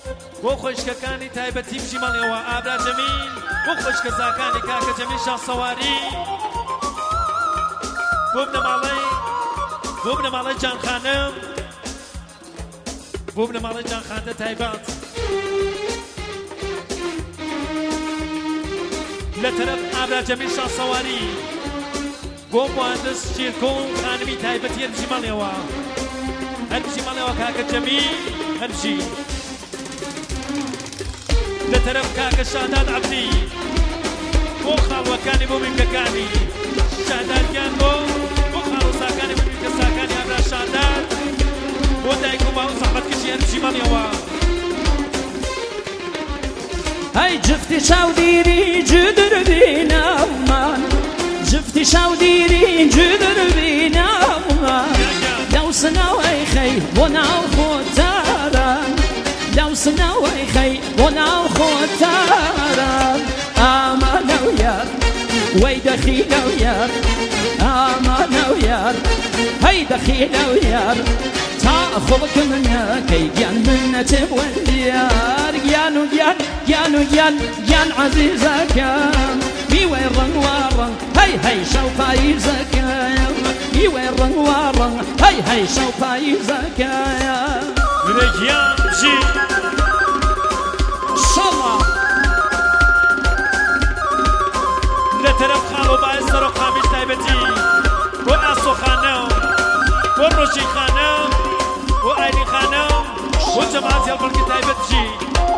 بۆ خۆشکەکانی تایبەتی بژیمەڵێەوە ئابرا جەمیل بۆ خۆشکەزاکانی کاکە جەمیل شاسەواری بۆ بنەماڵەی جانخانم بۆ بنەماڵەی جانخانە تایبەت لە تەرەف ئابرا جەمیل شاسەواری بۆ مهندس شیرکۆن خانمی تایبەتی هەر بژیمەڵێەوە هەر بژیمەڵێەوە کاکە جەمیل هەر بژی لە تەرەف کاکە شاداد عەبدی بۆ خاڵوەکانی بۆ میمکەکانی شادادیان بۆ خاڵوەساکانی بۆ میمکەساکانی ئابرا شاداد بۆ دایک و باو زەحمەتکەشی هەر بژیمەڵێەوە هەی جفتی چاودیری جدر بینەمان جفتی چاودیری جدر بینەمان لەو سنەوەی خەی بۆ ناو خۆتاران لەو سنەوەی خەی بۆ ناو خۆتاران ئامانە و یار وەی دەخینە و یار ئامانە و یار هەی دەخینە و یار تا خۆڵک منەکەی گیان منەتێ وەلیار گیان و گیان گیان و گیان گیان عەزیزەکەم میوەی ڕەنگ وا ڕەنگ هەی هەی شەو پاییزەکەم میوەی ڕەنگ وا ڕەنگ هەی هەی شەو پاییزەکەم گرێگیان بژی شەڵا لە تەرەف خاڵۆ باعث سەرۆ قامیش تایبەتی بۆ ئاسۆ خانەم بۆ ڕۆژی خانەم بۆ ئایلی خانەم بۆ جەماعەتی هەڵبەڵگی تایبەت بژی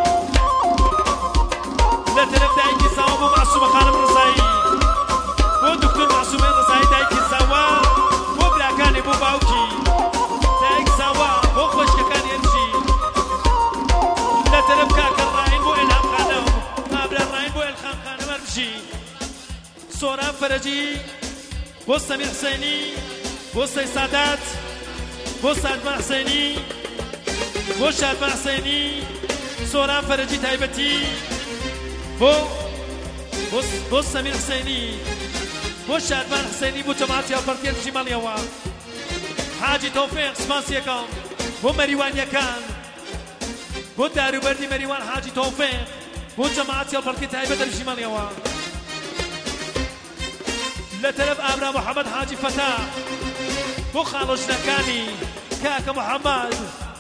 لە تەرەف دایکی ساوە بۆ معسوومە خانم ڕزایی بۆ دکتۆر معسوومەی ڕزایی دایکی ساوە بۆ براکانی بۆ باوکی دایک ساوە بۆ خۆشکەکانی هەرچی لە تەرەف کاکە ڕاین بۆ ئێلهام خانەم ئابرا ڕاین بۆ ئێلهام خانەم هەربژی سۆران فەرەجی بۆ سەمیر حسێنی بۆ سەی سادات بۆ سادمان حسێنی بۆ شادمان حسێنی سۆران فەرەجی تایبەتی بۆ سەمیر حسێنی بۆ شادمان حسێنی بۆ جەماعەتی هەڵبەڵگی بژیمەڵێەوە حاجی تۆفیق سپاس یەکەم بۆ مەریوانیەکان بۆ داروبەردی مەریوان حاجی تۆفیق بۆ جەماعەتی هەڵبەڵگی تایبەت بژیمەڵێەوە لە تەرەف ئابرا محەممەد حاجی فەتاح بۆ خاڵۆژنەکانی کاکە محەممەد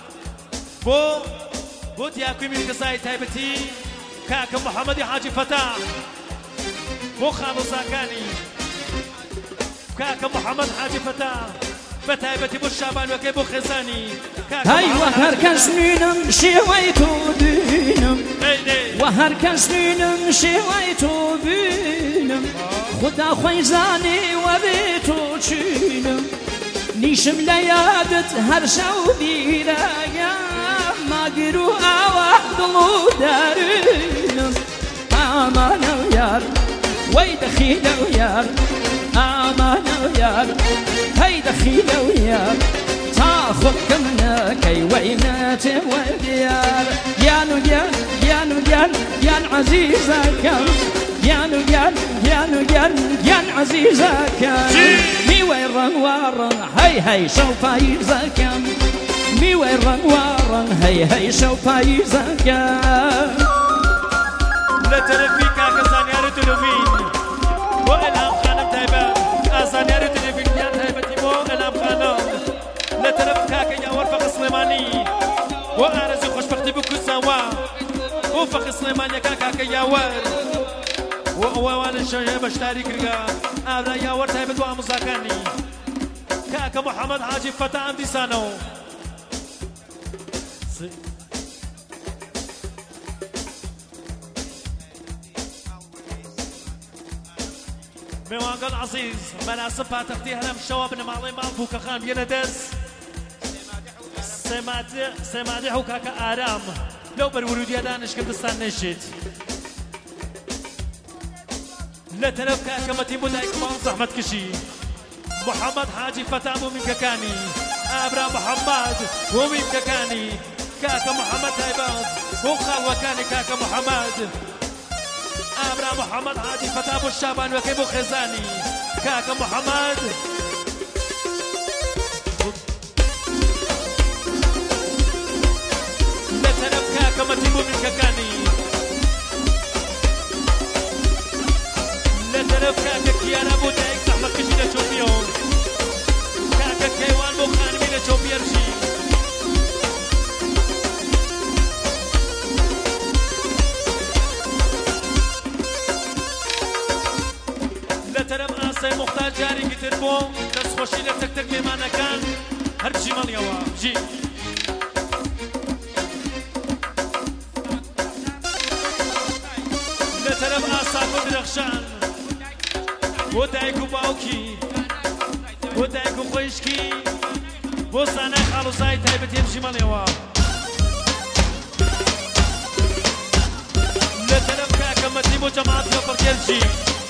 بۆ دیاکوی میرکەسای تایبەتی کاکە محەممەدی حاجی فەتاح بۆ خاڵۆزاکانی کاکە محەممەد حاجی فەتاح بە تایبەتی بۆ شابانوەکەی بۆ خێزانی هەی وە هەر کەس بینم شێوەی تۆ بینم وە هەر کەس بینم شێوەی تۆ بینم خدا خۆی زانێ وە بێ تۆ چینم نیشم لە یادت هەر شەو بیرەیە ماگر و ئاوا دڵ و دەرونم ئامانە و یار وەی دەخینە و یار ئامانە و یار هەی دەخینە و یار تا خۆکە منەکەی وەی نەچێ وە دیار گیان و گیان گیان و گیان گیان عەزیزەکەم گیان و گیان گیان و گیان گیان عەزیزەکەم میوەی ڕەنگ وا ڕەنگ هەی هەی شەو پاییزەکەم میوەی ڕەنگ وا ڕەنگ هەی هەی شەو پاییزەکەم لە تەرەفی کاکە زانیاری تلوڤین بۆ ئێلهام خانم تایبەت ئازانیاری تلوڤینیان تایبەتی بۆ ئێلهام خانم لە تەرەف کاکە یاوەر فەقە سلێمانی بۆ ئارەزوی خۆشبەختی بکوزەوە بۆ فەقە سلێمانیەکان کاکە یاوەر و ئەوەوانە شەوێ بەشداری کردگە ئابرا یاوەر تایبەت بۆ ئامۆزاکانی کاکە محەممەد حاجی فەتاح ئەم دیسانەوە میوانگەڵ عەزیز مەراسم پاتەختی هەرەم شەوە بنەماڵەی ماڵ بووکەخان بێنە دەست سێمادیح و کاکە ئارام لەو بەرورودیە دانشکردستان نێشێت لە تەرەف کاکە مەتین بۆ دایک و باوک زەحمەت کشی محەممەد حاجی فەتاح بۆ میمکەکانی ئابرا محەممەد بۆ میمکەکانی کاکە محەممەد تایبەت بۆ خاڵوەکانی کاکە محەممەد ئابرا محەممەد حاجی فەتاح بۆ شابانوەکەی بۆ خێزانی کاکە محەممەد لە تەرەف کاکە مەتین دیارە بۆ دایک زەحمەتکەشی لە چۆپیەوە کاکە کەیوان بۆ خانمی لە چۆپیەرژی لە تەرەف ئاسای موختار جارێکی تر بۆ دەستخۆشی لە تەک تەک مێمانەکان هەرچی مەڵیەوە بژی لە تەرەف ئاسان بۆ درەخشان بۆ دایک و باوکی بۆ دایک و خۆشکی بۆ زانای خاڵوزای تایبەت هێرشی مەڵێەوە لە تەرەف کاکەمەتی بۆ جەماعەتی پڕکێرجی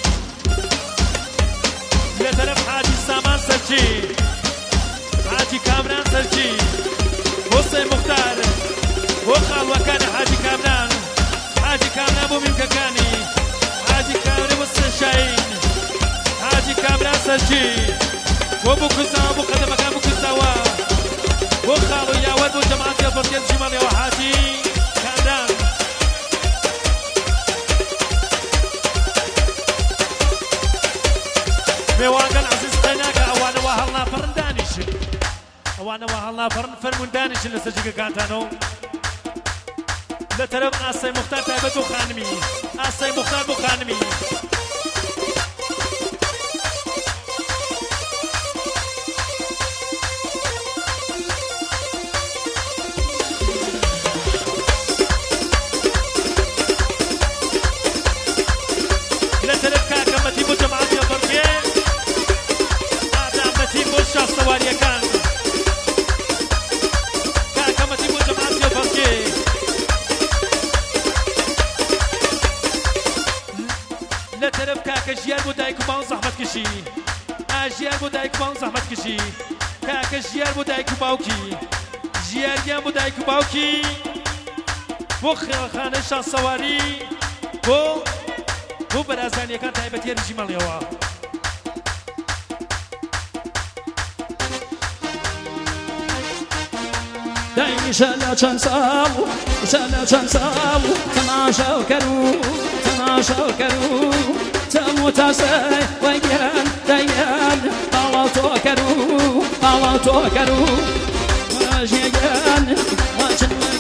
لە تەرەف حاجی سامان سەرچی حاجی کامران سەرچی بۆ سەی موختار بۆ خاڵوەکانی حاجی کامران حاجی کامران بۆ میمکەکانی حاجی کامران بۆ سەرشاین حاجی کامران سەرچی بۆ بکوزاوە بۆ قەدەمەکان بکوزاوە بۆ خاڵ و یاوەر بۆ جەماعەتی پڕکێرجی مەڵێەوە حاجی کامران میوانگەن عزیز قەیناکە ئەوانەوە هەڵناپەڕن دانیشن ئەوانەوە هەڵناپەڕن فەرمون دانیشن لەسەر جگەکانتانەوە لە تەرەف ئاسای موختار تایبەت بۆ خانمی ئاسای موختار بۆ خانمی لە تەرەف کاکەمەتی بۆ جەماعەتی پڕکێ سەواریەکان کاکەمەتی بۆ جەماعەتی پڕکێ لە تەرەف کاکە ژیار بۆ دایک و باوک زەحمەتکەشی ئاژیار بۆ دایک و باوک زەحمەتکەشی کاکە ژیار بۆ دایک و باوکی ژیاریان بۆ دایک و باوکی بۆ خێڵخانەی شانسەواری بۆ بەرازانیەکان تایبەت هێرشی مەڵێەوە دایمیشە لە چەند ساڵ تەماشاو کەرو تەمو تاسەی وەگیان دەیان پاڵاو تۆ کەرو واژێگەن واچن